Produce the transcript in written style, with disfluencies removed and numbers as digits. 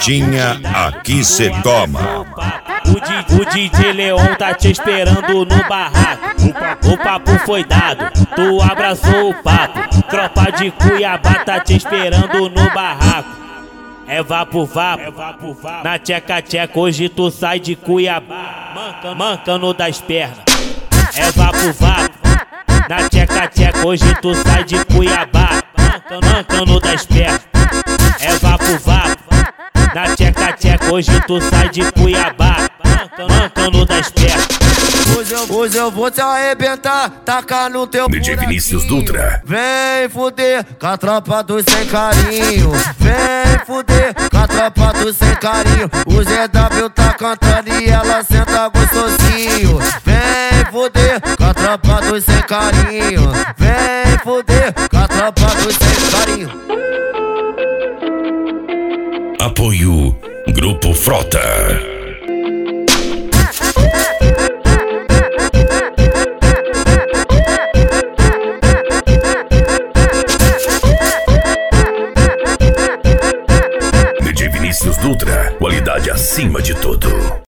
Latinha aqui cê toma. O DJ Leon tá te esperando no barraco. O papo foi dado, tu abraçou o papo. Tropa de Cuiabá tá te esperando no barraco. É vapo vapo, na tcheca tcheca hoje tu sai de Cuiabá, mancando das pernas. É vapo vapo, na tcheca tcheca hoje tu sai de Cuiabá, mancando das pernas. É vapo vapo, na tcheca tcheca hoje tu sai de Cuiabá, mancando das pernas. Hoje eu vou te arrebentar, tacar no teu DJ Vinícius Dutra. Vem fuder com a tropa do sem carinho. Vem fuder com a tropa do sem carinho. O ZW tá cantando e ela senta gostosinho. Vem fuder com a tropa do sem carinho. Vem fuder com a tropa do sem carinho. Apoio Grupo Frota. DJ Vinícius Dutra, qualidade acima de tudo.